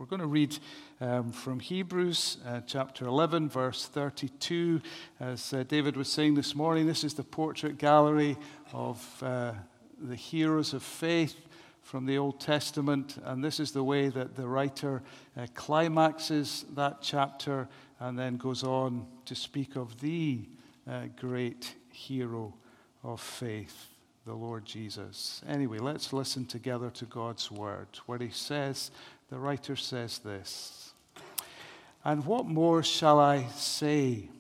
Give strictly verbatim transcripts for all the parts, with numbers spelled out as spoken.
going to read um, from Hebrews uh, chapter eleven, verse thirty-two. As uh, David was saying this morning, this is the portrait gallery of uh, the heroes of faith from the Old Testament, and this is the way that the writer uh, climaxes that chapter and then goes on to speak of the uh, great hero of faith, the Lord Jesus. Anyway, let's listen together to God's word, where he says, the writer says this, "And what more shall I say?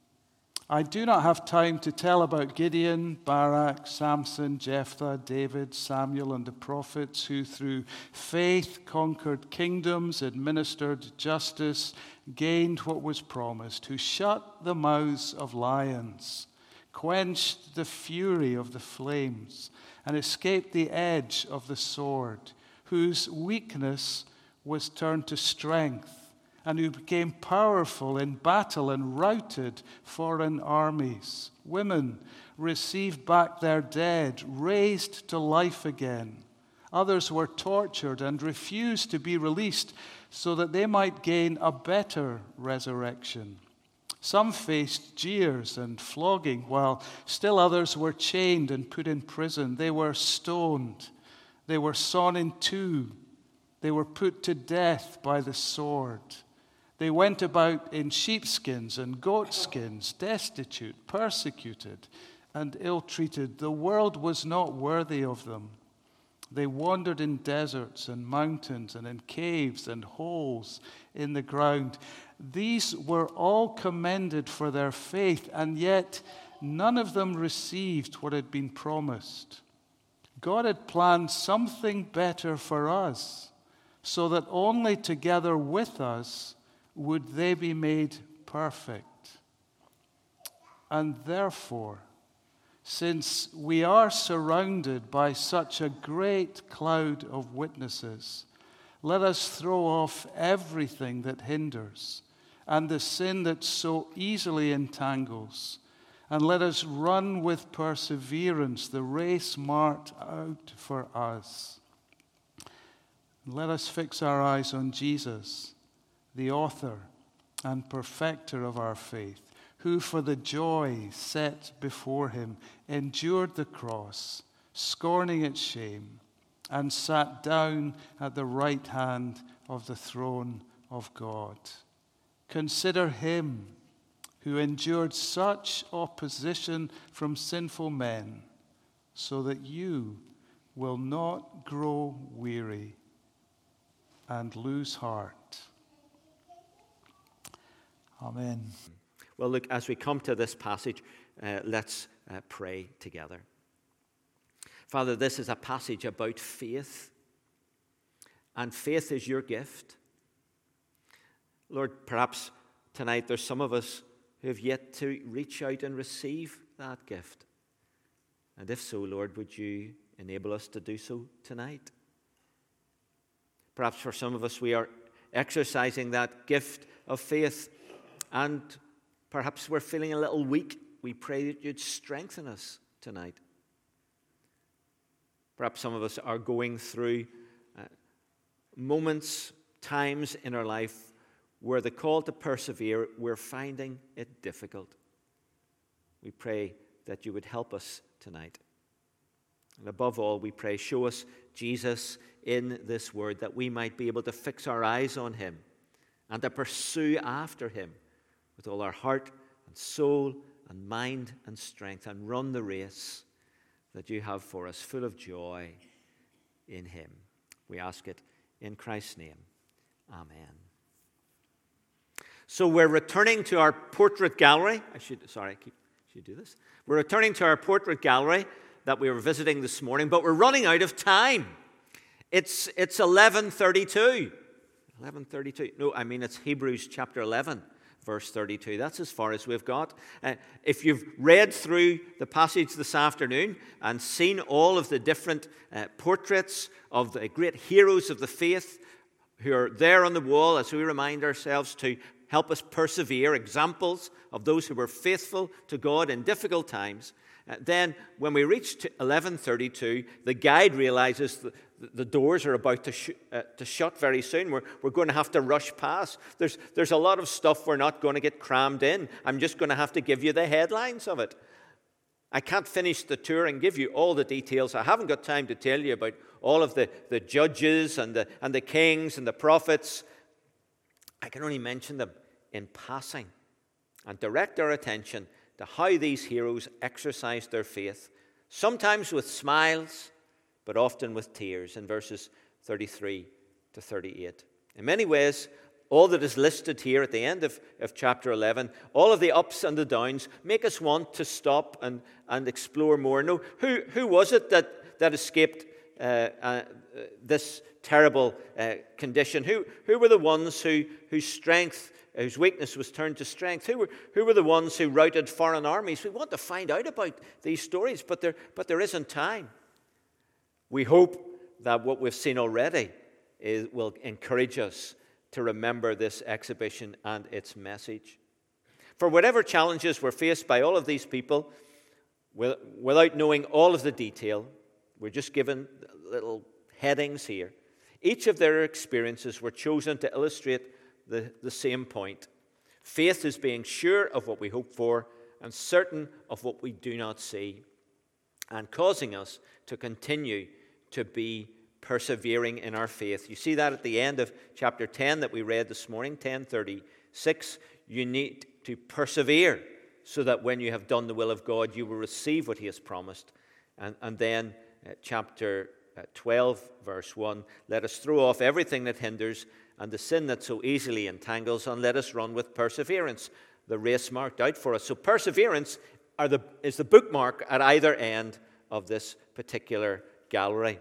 I do not have time to tell about Gideon, Barak, Samson, Jephthah, David, Samuel, and the prophets who through faith conquered kingdoms, administered justice, gained what was promised, who shut the mouths of lions, quenched the fury of the flames, and escaped the edge of the sword, whose weakness was turned to strength, and who became powerful in battle and routed foreign armies. Women received back their dead, raised to life again. Others were tortured and refused to be released so that they might gain a better resurrection. Some faced jeers and flogging, while still others were chained and put in prison. They were stoned. They were sawn in two. They were put to death by the sword. They went about in sheepskins and goatskins, destitute, persecuted, and ill-treated. The world was not worthy of them. They wandered in deserts and mountains and in caves and holes in the ground. These were all commended for their faith, and yet none of them received what had been promised. God had planned something better for us, so that only together with us would they be made perfect. And therefore, since we are surrounded by such a great cloud of witnesses, let us throw off everything that hinders and the sin that so easily entangles, and let us run with perseverance the race marked out for us. Let us fix our eyes on Jesus, the author and perfecter of our faith, who for the joy set before him endured the cross, scorning its shame, and sat down at the right hand of the throne of God. Consider him who endured such opposition from sinful men, so that you will not grow weary and lose heart." Amen. Well, look, as we come to this passage, uh, let's uh, pray together. Father, this is a passage about faith, and faith is your gift. Lord, perhaps tonight there's some of us who have yet to reach out and receive that gift. And if so, Lord, would you enable us to do so tonight? Perhaps for some of us, we are exercising that gift of faith, and perhaps we're feeling a little weak. We pray that you'd strengthen us tonight. Perhaps some of us are going through uh, moments, times in our life where the call to persevere, we're finding it difficult. We pray that you would help us tonight. And above all, we pray, show us Jesus in this word, that we might be able to fix our eyes on him and to pursue after him with all our heart and soul and mind and strength, and run the race that you have for us, full of joy in him. We ask it in Christ's name. Amen. So we're returning to our portrait gallery. I should, sorry, I keep, should do this. We're returning to our portrait gallery that we were visiting this morning, but we're running out of time. It's it's eleven thirty-two. eleven thirty-two. No, I mean it's Hebrews chapter eleven, verse thirty-two. That's as far as we've got. Uh, if you've read through the passage this afternoon and seen all of the different uh, portraits of the great heroes of the faith who are there on the wall as we remind ourselves to help us persevere, examples of those who were faithful to God in difficult times, uh, then when we reach to eleven thirty-two, the guide realizes that the doors are about to, sh- uh, to shut very soon. We're, we're going to have to rush past. There's, there's a lot of stuff we're not going to get crammed in. I'm just going to have to give you the headlines of it. I can't finish the tour and give you all the details. I haven't got time to tell you about all of the, the judges and the, and the kings and the prophets. I can only mention them in passing and direct our attention to how these heroes exercised their faith, sometimes with smiles, but often with tears, in verses thirty-three to thirty-eight. In many ways, all that is listed here at the end of, of chapter eleven, all of the ups and the downs, make us want to stop and, and explore more. No, who, who was it that, that escaped uh, uh, this terrible uh, condition? Who, who were the ones who, whose strength, whose weakness was turned to strength? Who were, who were the ones who routed foreign armies? We want to find out about these stories, but there, but there isn't time. We hope that what we've seen already is, will encourage us to remember this exhibition and its message. For whatever challenges were faced by all of these people, without knowing all of the detail, we're just given little headings here. Each of their experiences were chosen to illustrate the, the same point. Faith is being sure of what we hope for and certain of what we do not see, and causing us to continue to be persevering in our faith. You see that at the end of chapter ten that we read this morning, ten thirty-six. You need to persevere so that when you have done the will of God, you will receive what he has promised. And, and then uh, chapter uh, twelve, verse one, let us throw off everything that hinders and the sin that so easily entangles, and let us run with perseverance the race marked out for us. So perseverance are the, is the bookmark at either end of this particular gallery.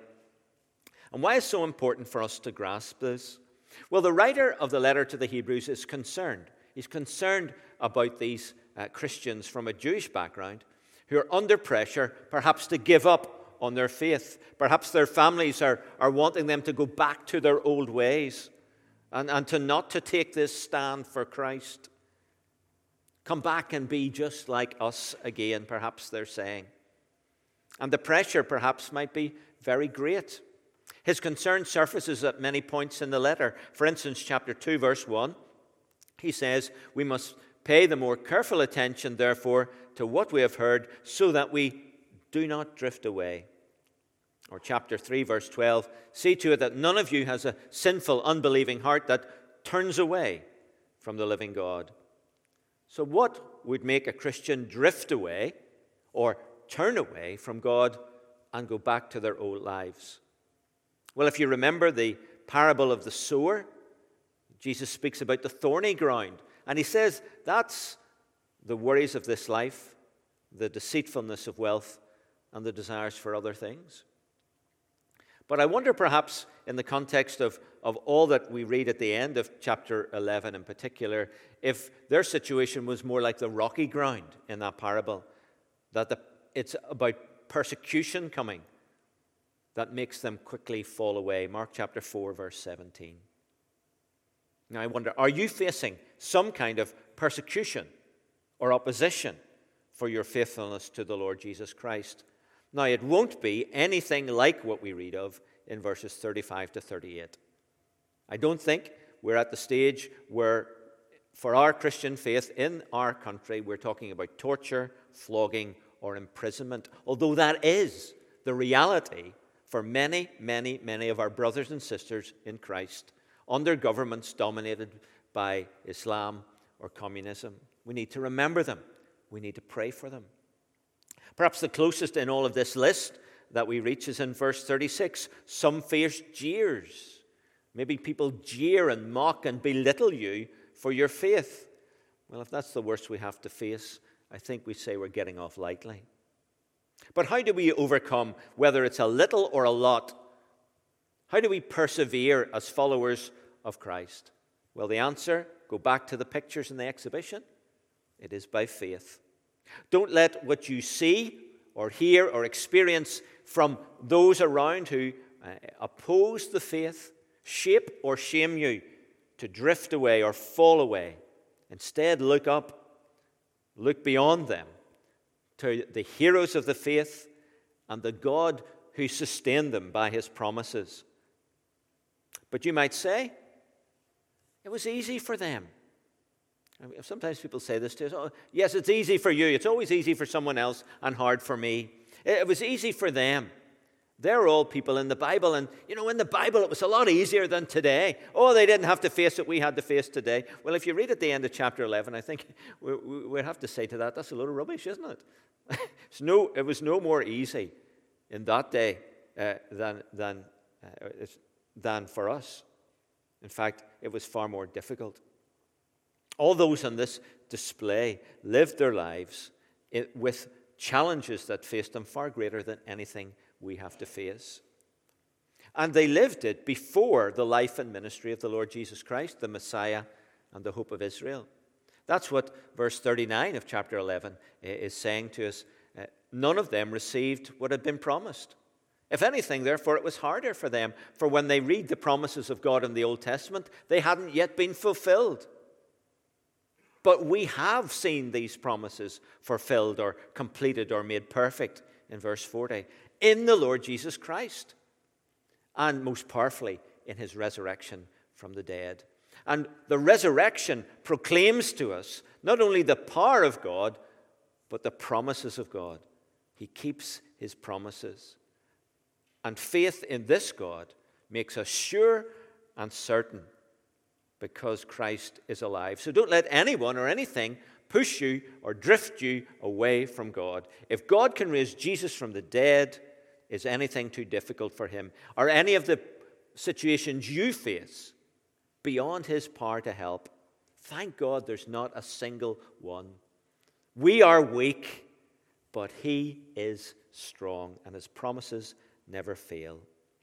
And why is it so important for us to grasp this? Well, the writer of the letter to the Hebrews is concerned. He's concerned about these uh, Christians from a Jewish background who are under pressure, perhaps to give up on their faith. Perhaps their families are, are wanting them to go back to their old ways and, and to not to take this stand for Christ. Come back and be just like us again, perhaps they're saying. And the pressure perhaps might be very great. His concern surfaces at many points in the letter. For instance, chapter two, verse one, he says, we must pay the more careful attention, therefore, to what we have heard, so that we do not drift away. Or chapter three, verse twelve, see to it that none of you has a sinful, unbelieving heart that turns away from the living God. So what would make a Christian drift away or turn away from God and go back to their old lives? Well, if you remember the parable of the sower, Jesus speaks about the thorny ground. And he says that's the worries of this life, the deceitfulness of wealth, and the desires for other things. But I wonder perhaps in the context of, of all that we read at the end of chapter eleven in particular, if their situation was more like the rocky ground in that parable, that the, it's about persecution coming that makes them quickly fall away. Mark chapter four, verse seventeen. Now I wonder, are you facing some kind of persecution or opposition for your faithfulness to the Lord Jesus Christ? Now it won't be anything like what we read of in verses thirty-five to thirty-eight. I don't think we're at the stage where for our Christian faith in our country we're talking about torture, flogging, or imprisonment, although that is the reality for many, many, many of our brothers and sisters in Christ under governments dominated by Islam or communism. We need to remember them. We need to pray for them. Perhaps the closest in all of this list that we reach is in verse thirty-six. Some face jeers. Maybe people jeer and mock and belittle you for your faith. Well, if that's the worst we have to face, I think we say we're getting off lightly. But how do we overcome, whether it's a little or a lot? How do we persevere as followers of Christ? Well, the answer, go back to the pictures in the exhibition, it is by faith. Don't let what you see or hear or experience from those around who uh, oppose the faith shape or shame you to drift away or fall away. Instead, look up, look beyond them to the heroes of the faith and the God who sustained them by his promises. But you might say, it was easy for them. I mean, sometimes people say this to us, oh, yes, it's easy for you. It's always easy for someone else and hard for me. It was easy for them. They're all people in the Bible. And, you know, in the Bible, it was a lot easier than today. Oh, they didn't have to face what we had to face today. Well, if you read at the end of chapter eleven, I think we, we, we'd have to say to that, that's a load of rubbish, isn't it? it's no, it was no more easy in that day uh, than, than, uh, than for us. In fact, it was far more difficult. All those on this display lived their lives with challenges that faced them far greater than anything we have to face. And they lived it before the life and ministry of the Lord Jesus Christ, the Messiah and the hope of Israel. That's what verse thirty-nine of chapter eleven is saying to us. None of them received what had been promised. If anything, therefore, it was harder for them, for when they read the promises of God in the Old Testament, they hadn't yet been fulfilled. But we have seen these promises fulfilled or completed or made perfect in verse forty in the Lord Jesus Christ, and most powerfully in his resurrection from the dead. And the resurrection proclaims to us not only the power of God, but the promises of God. He keeps his promises. And faith in this God makes us sure and certain because Christ is alive. So don't let anyone or anything push you or drift you away from God. If God can raise Jesus from the dead, is anything too difficult for him? Are any of the situations you face beyond his power to help? Thank God there's not a single one. We are weak, but he is strong, and his promises never fail.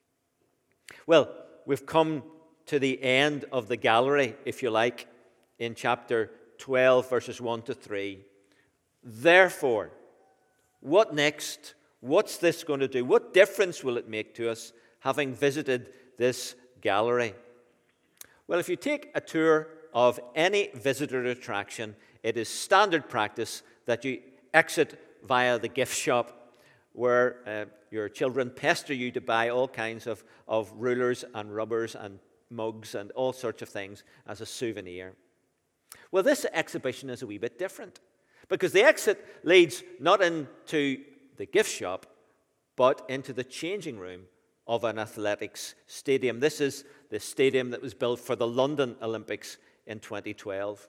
Well, we've come to the end of the gallery, if you like, in chapter twelve, verses one to three. Therefore, what next? What's this going to do? What difference will it make to us, having visited this gallery? Well, if you take a tour of any visitor attraction, it is standard practice that you exit via the gift shop, where uh, your children pester you to buy all kinds of, of rulers and rubbers and mugs and all sorts of things as a souvenir. Well, this exhibition is a wee bit different, because the exit leads not into the gift shop, but into the changing room of an athletics stadium. This is the stadium that was built for the London Olympics in twenty twelve.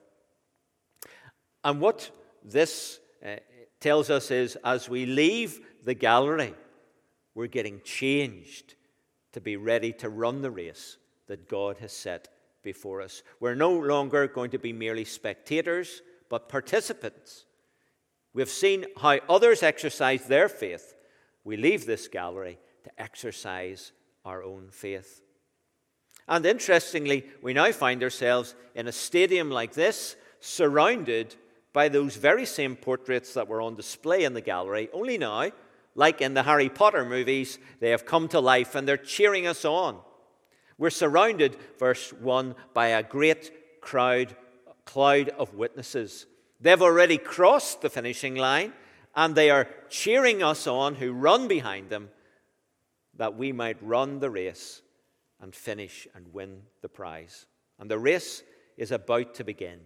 And what this uh, tells us is, as we leave the gallery, we're getting changed to be ready to run the race that God has set before us. We're no longer going to be merely spectators, but participants. We've seen how others exercise their faith. We leave this gallery to exercise our own faith. And interestingly, we now find ourselves in a stadium like this, surrounded by those very same portraits that were on display in the gallery, only now, like in the Harry Potter movies, they have come to life and they're cheering us on. We're surrounded, verse one, by a great crowd, cloud of witnesses. They've already crossed the finishing line, and they are cheering us on who run behind them, that we might run the race and finish and win the prize. And the race is about to begin.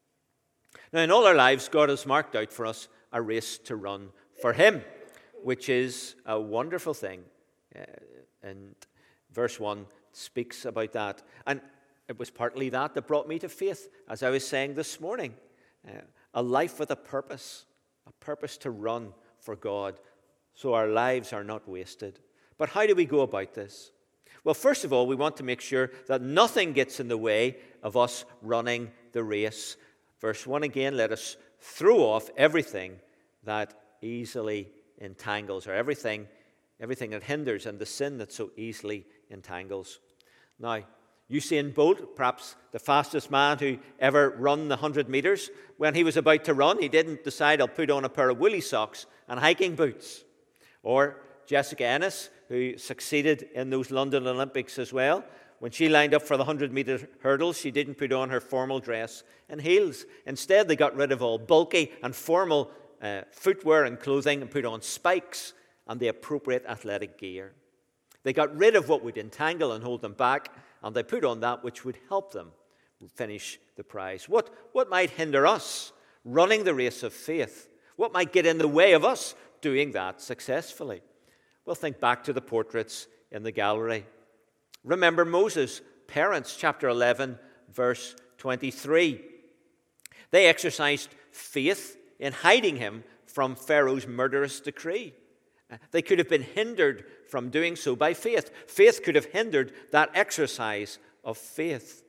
Now, in all our lives, God has marked out for us a race to run for him, which is a wonderful thing. Uh, and verse one speaks about that. And it was partly that that brought me to faith, as I was saying this morning. Uh, a life with a purpose, a purpose to run for God, so our lives are not wasted. But how do we go about this? Well, first of all, we want to make sure that nothing gets in the way of us running the race. Verse one again, let us throw off everything that easily entangles, or everything, everything that hinders, and the sin that so easily entangles. Now, Usain Bolt, perhaps the fastest man who ever run the one hundred meters, when he was about to run, he didn't decide, I'll put on a pair of woolly socks and hiking boots. Or Jessica Ennis, who succeeded in those London Olympics as well, when she lined up for the one hundred meter hurdles, she didn't put on her formal dress and heels. Instead, they got rid of all bulky and formal uh, footwear and clothing and put on spikes and the appropriate athletic gear. They got rid of what would entangle and hold them back, and they put on that which would help them finish the prize. What, what might hinder us running the race of faith? What might get in the way of us doing that successfully? Well, think back to the portraits in the gallery. Remember Moses' parents, chapter eleven, verse twenty-three. They exercised faith in hiding him from Pharaoh's murderous decree. They could have been hindered from doing so by faith. Faith could have hindered that exercise of faith.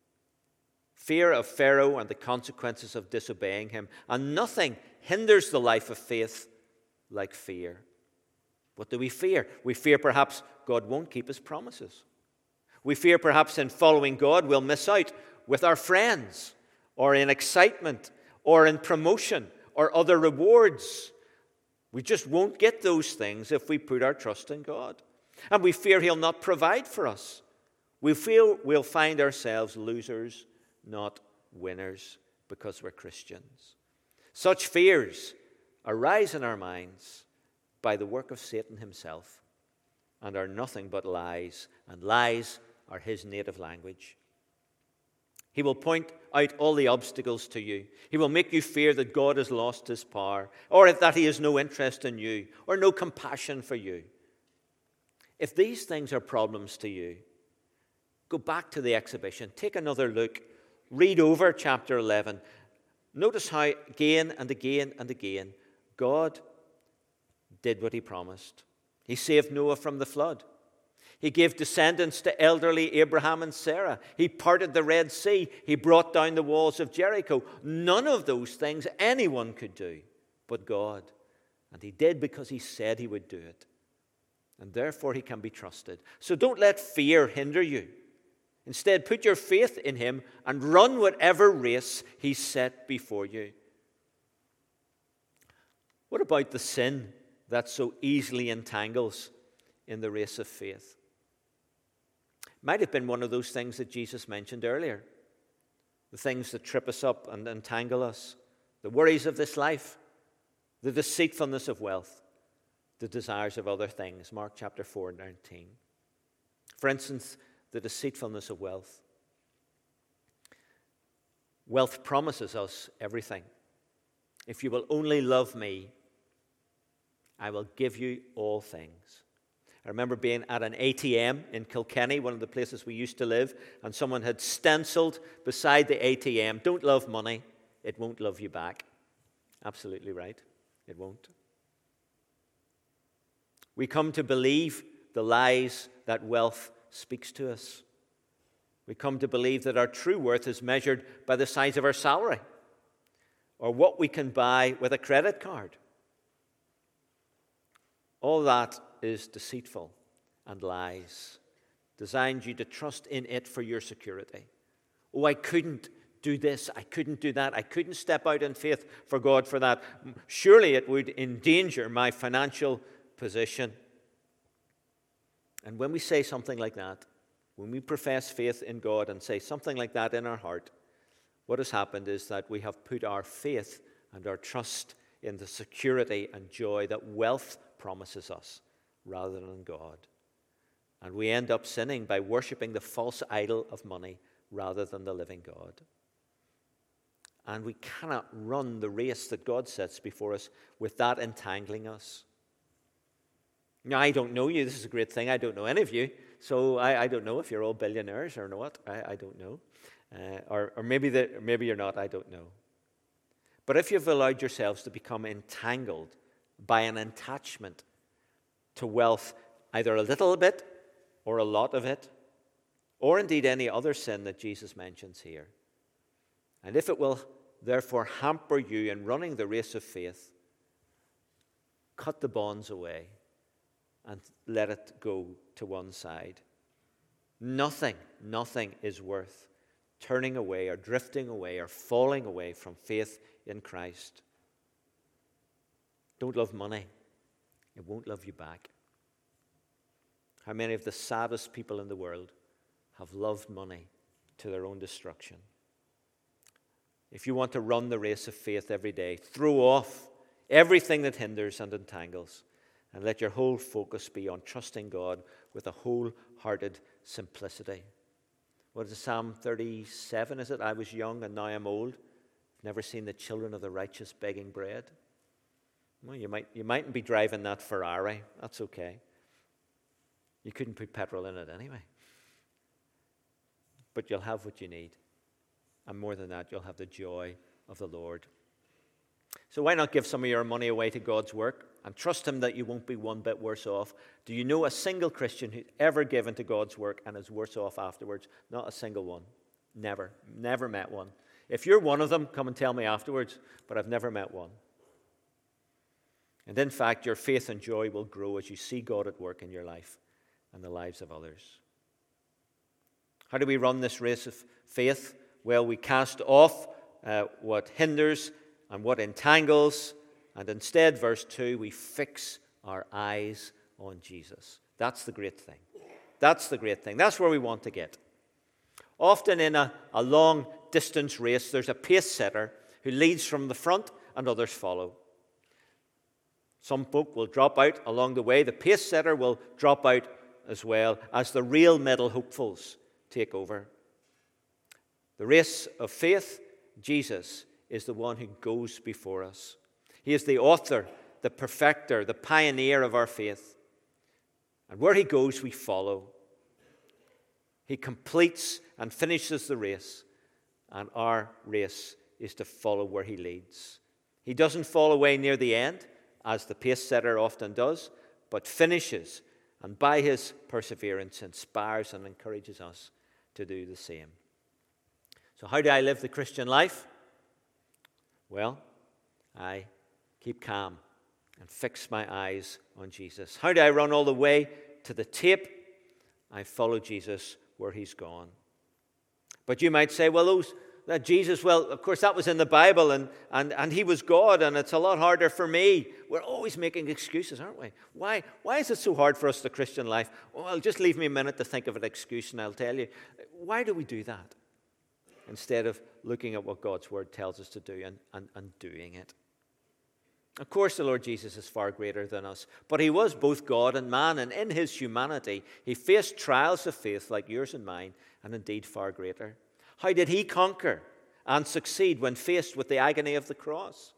Fear of Pharaoh and the consequences of disobeying him. And nothing hinders the life of faith like fear. What do we fear? We fear perhaps God won't keep his promises. We fear perhaps in following God we'll miss out with our friends, or in excitement, or in promotion, or other rewards. We just won't get those things if we put our trust in God. And we fear he'll not provide for us. We feel we'll find ourselves losers, not winners, because we're Christians. Such fears arise in our minds by the work of Satan himself and are nothing but lies, and lies are his native language. He will point out all the obstacles to you. He will make you fear that God has lost his power, or that he has no interest in you, or no compassion for you. If these things are problems to you, go back to the exhibition. Take another look. Read over chapter eleven. Notice how again and again and again God did what he promised. He saved Noah from the flood. He gave descendants to elderly Abraham and Sarah. He parted the Red Sea. He brought down the walls of Jericho. None of those things anyone could do but God. And he did because he said he would do it. And therefore he can be trusted. So don't let fear hinder you. Instead, put your faith in him and run whatever race he set before you. What about the sin that so easily entangles in the race of faith? Might have been one of those things that Jesus mentioned earlier. The things that trip us up and entangle us. The worries of this life. The deceitfulness of wealth. The desires of other things. Mark chapter four, nineteen. For instance, the deceitfulness of wealth. Wealth promises us everything. If you will only love me, I will give you all things. I remember being at an A T M in Kilkenny, one of the places we used to live, and someone had stenciled beside the A T M, "Don't love money, it won't love you back." Absolutely right, it won't. We come to believe the lies that wealth speaks to us. We come to believe that our true worth is measured by the size of our salary or what we can buy with a credit card. All that is deceitful and lies, designed you to trust in it for your security. Oh, I couldn't do this, I couldn't do that, I couldn't step out in faith for God for that. Surely it would endanger my financial position. And when we say something like that, when we profess faith in God and say something like that in our heart, what has happened is that we have put our faith and our trust in the security and joy that wealth promises us rather than God. And we end up sinning by worshiping the false idol of money rather than the living God. And we cannot run the race that God sets before us with that entangling us. Now, I don't know you. This is a great thing. I don't know any of you. So I, I don't know if you're all billionaires or not. I, I don't know. Uh, or or maybe, the, maybe you're not. I don't know. But if you've allowed yourselves to become entangled by an attachment to wealth, either a little bit or a lot of it, or indeed any other sin that Jesus mentions here, and if it will therefore hamper you in running the race of faith, cut the bonds away and let it go to one side. Nothing, nothing is worth turning away or drifting away or falling away from faith in Christ. Don't love money. It won't love you back. How many of the saddest people in the world have loved money to their own destruction? If you want to run the race of faith every day, throw off everything that hinders and entangles And let your whole focus be on trusting God with a wholehearted simplicity. What is it, Psalm thirty-seven, is it? I was young and now I'm old. Never seen the children of the righteous begging bread. Well, you might, you mightn't be driving that Ferrari. That's okay. You couldn't put petrol in it anyway. But you'll have what you need. And more than that, you'll have the joy of the Lord. So why not give some of your money away to God's work and trust him that you won't be one bit worse off? Do you know a single Christian who's ever given to God's work and is worse off afterwards? Not a single one. Never. Never met one. If you're one of them, come and tell me afterwards, but I've never met one. And in fact, your faith and joy will grow as you see God at work in your life and the lives of others. How do we run this race of faith? Well, we cast off uh, what hinders and what entangles, and instead, verse two, we fix our eyes on Jesus. That's the great thing. That's the great thing. That's where we want to get. Often in a, a long-distance race, there's a pace setter who leads from the front and others follow. Some folk will drop out along the way. The pace setter will drop out as well as the real medal hopefuls take over. The race of faith, Jesus is the one who goes before us. He is the author, the perfecter, the pioneer of our faith. And where he goes, we follow. He completes and finishes the race, and our race is to follow where he leads. He doesn't fall away near the end, as the pace setter often does, but finishes, and by his perseverance inspires and encourages us to do the same. So how do I live the Christian life? Well, I keep calm and fix my eyes on Jesus. How do I run all the way to the tape? I follow Jesus where he's gone. But you might say, well, those, that Jesus, well, of course, that was in the Bible, and, and, and he was God, and it's a lot harder for me. We're always making excuses, aren't we? Why, why is it so hard for us, the Christian life? Well, just leave me a minute to think of an excuse, and I'll tell you. Why do we do that? Instead of looking at what God's word tells us to do and, and, and doing it. Of course, the Lord Jesus is far greater than us, but he was both God and man, and in his humanity, he faced trials of faith like yours and mine, and indeed far greater. How did he conquer and succeed when faced with the agony of the cross?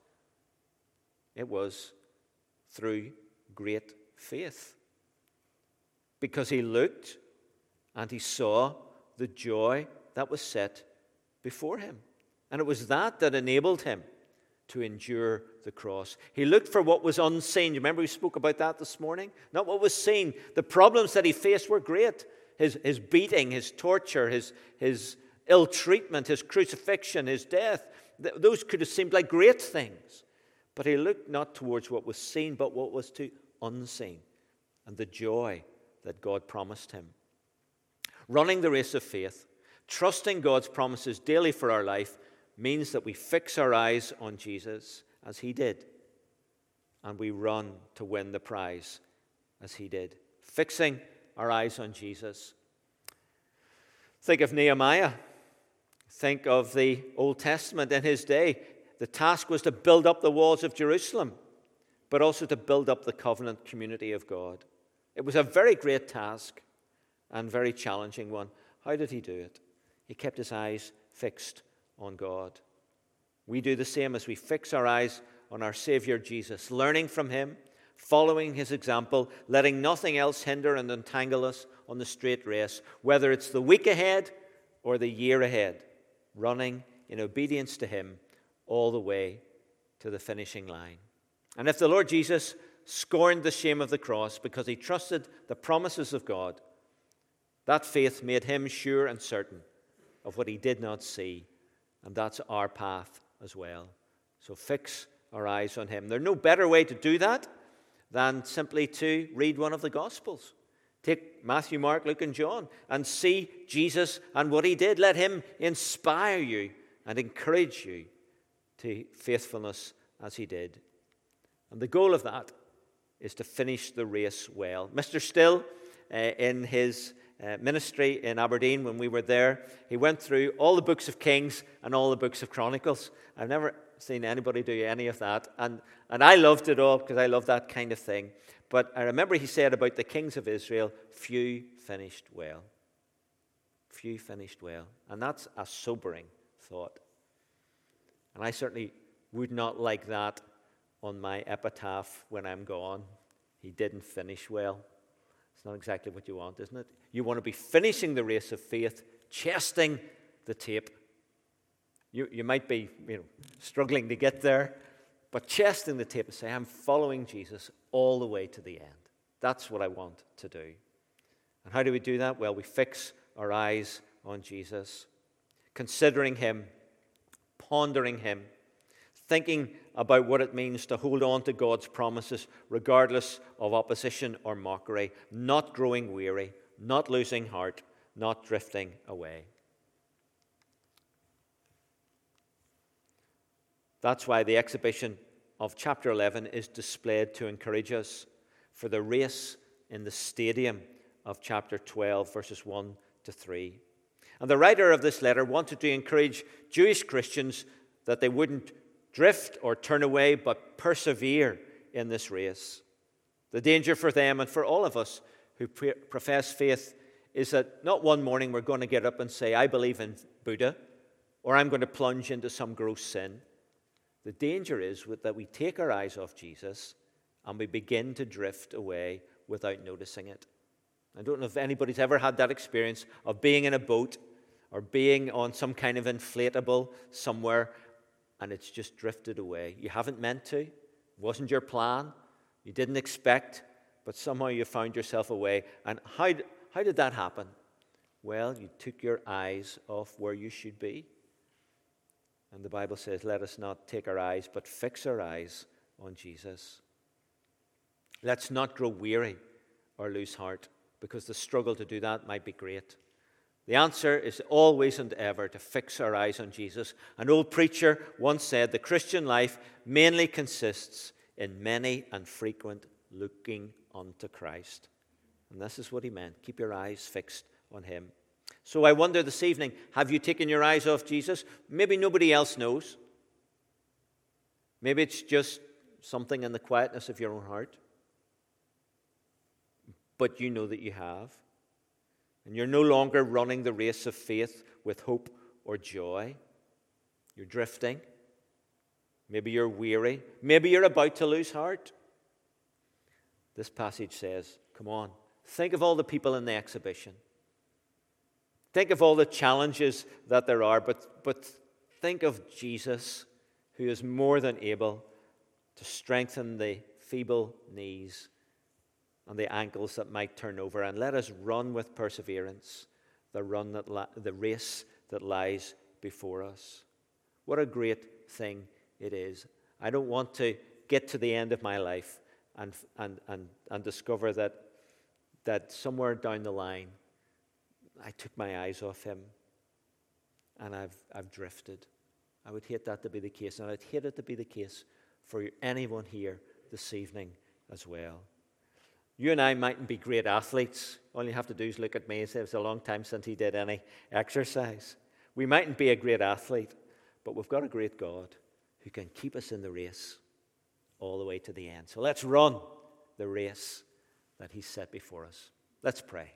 It was through great faith. Because he looked and he saw the joy that was set before him. And it was that that enabled him to endure the cross. He looked for what was unseen. You remember we spoke about that this morning? Not what was seen. The problems that he faced were great. His, his beating, his torture, his, his ill treatment, his crucifixion, his death. Th- those could have seemed like great things. But he looked not towards what was seen, but what was to unseen. And the joy that God promised him. Running the race of faith, trusting God's promises daily for our life, means that we fix our eyes on Jesus as he did. And we run to win the prize as he did. Fixing our eyes on Jesus. Think of Nehemiah. Think of the Old Testament in his day. The task was to build up the walls of Jerusalem, but also to build up the covenant community of God. It was a very great task and very challenging one. How did he do it? He kept his eyes fixed on God. We do the same as we fix our eyes on our Savior Jesus, learning from him, following his example, letting nothing else hinder and entangle us on the straight race, whether it's the week ahead or the year ahead, running in obedience to him all the way to the finishing line. And if the Lord Jesus scorned the shame of the cross because he trusted the promises of God, that faith made him sure and certain of what he did not see, and that's our path as well. So fix our eyes on him. There's no better way to do that than simply to read one of the Gospels. Take Matthew, Mark, Luke, and John and see Jesus and what he did. Let him inspire you and encourage you to faithfulness as he did. And the goal of that is to finish the race well. Mister Still, uh, in his uh, ministry in Aberdeen when we were there. He went through all the books of Kings and all the books of Chronicles. I've never seen anybody do any of that. And, and I loved it all because I love that kind of thing. But I remember he said about the kings of Israel, few finished well. Few finished well. And that's a sobering thought. And I certainly would not like that on my epitaph when I'm gone. He didn't finish well. It's not exactly what you want, isn't it? You want to be finishing the race of faith, chesting the tape. You, you might be you know, struggling to get there, but chesting the tape and say, I'm following Jesus all the way to the end. That's what I want to do. And how do we do that? Well, we fix our eyes on Jesus, considering him, pondering him, thinking about what it means to hold on to God's promises regardless of opposition or mockery, not growing weary, not losing heart, not drifting away. That's why the exhibition of chapter eleven is displayed to encourage us for the race in the stadium of chapter twelve, verses one to three. And the writer of this letter wanted to encourage Jewish Christians that they wouldn't drift or turn away, but persevere in this race. The danger for them and for all of us who pre- profess faith is that not one morning we're going to get up and say, I believe in Buddha, or I'm going to plunge into some gross sin. The danger is that we take our eyes off Jesus and we begin to drift away without noticing it. I don't know if anybody's ever had that experience of being in a boat or being on some kind of inflatable somewhere and it's just drifted away. You haven't meant to. It wasn't your plan. You didn't expect, but somehow you found yourself away. And how, how did that happen? Well, you took your eyes off where you should be. And the Bible says, let us not take our eyes, but fix our eyes on Jesus. Let's not grow weary or lose heart, because the struggle to do that might be great. The answer is always and ever to fix our eyes on Jesus. An old preacher once said, the Christian life mainly consists in many and frequent looking unto Christ. And this is what he meant. Keep your eyes fixed on him. So I wonder this evening, have you taken your eyes off Jesus? Maybe nobody else knows. Maybe it's just something in the quietness of your own heart. But you know that you have. And you're no longer running the race of faith with hope or joy. You're drifting. Maybe you're weary. Maybe you're about to lose heart. This passage says, come on, think of all the people in the exhibition. Think of all the challenges that there are, but, but think of Jesus, who is more than able to strengthen the feeble knees and the ankles that might turn over, and let us run with perseverance the run that li- the race that lies before us. What a great thing it is. I don't want to get to the end of my life and and and, and discover that that somewhere down the line I took my eyes off him and I've I've drifted. I would hate that to be the case, and I'd hate it to be the case for anyone here this evening as well. You and I mightn't be great athletes. All you have to do is look at me and say, it's a long time since he did any exercise. We mightn't be a great athlete, but we've got a great God who can keep us in the race all the way to the end. So let's run the race that he's set before us. Let's pray.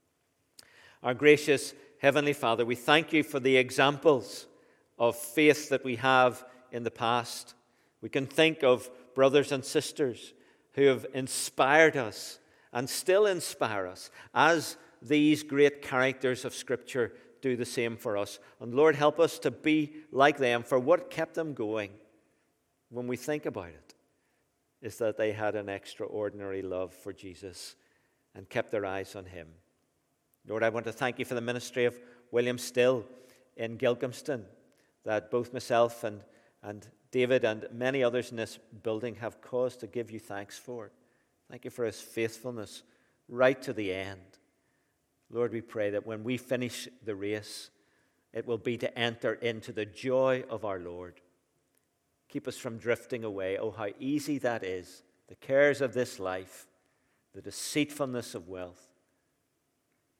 Our gracious Heavenly Father, we thank you for the examples of faith that we have in the past. We can think of brothers and sisters who have inspired us and still inspire us, as these great characters of Scripture do the same for us. And Lord, help us to be like them, for what kept them going, when we think about it, is that they had an extraordinary love for Jesus and kept their eyes on him. Lord, I want to thank you for the ministry of William Still in Gilcomston, that both myself and, and David and many others in this building have cause to give you thanks for. Thank you for his faithfulness right to the end. Lord, we pray that when we finish the race, it will be to enter into the joy of our Lord. Keep us from drifting away. Oh, how easy that is. The cares of this life, the deceitfulness of wealth.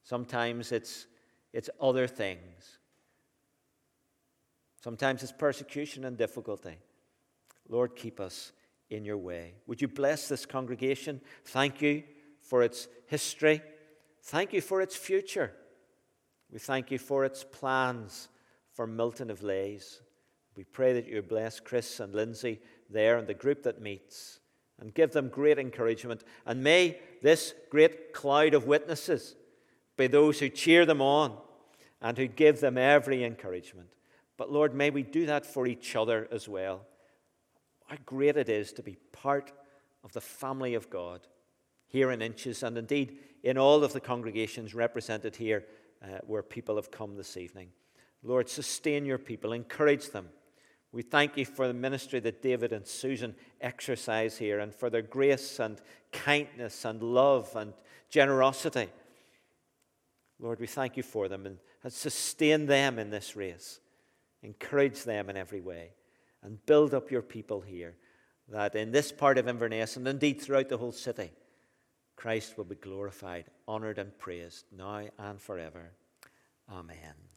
Sometimes it's, it's other things. Sometimes it's persecution and difficulty. Lord, keep us in your way. Would you bless this congregation? Thank you for its history. Thank you for its future. We thank you for its plans for Milton of Leys. We pray that you bless Chris and Lindsay there and the group that meets and give them great encouragement. And may this great cloud of witnesses be those who cheer them on and who give them every encouragement. But Lord, may we do that for each other as well. How great it is to be part of the family of God here in Inches, and indeed in all of the congregations represented here uh, where people have come this evening. Lord, sustain your people, encourage them. We thank you for the ministry that David and Susan exercise here, and for their grace and kindness and love and generosity. Lord, we thank you for them, and, and sustain them in this race. Encourage them in every way, and build up your people here, that in this part of Inverness, and indeed throughout the whole city, Christ will be glorified, honoured and praised, now and forever. Amen.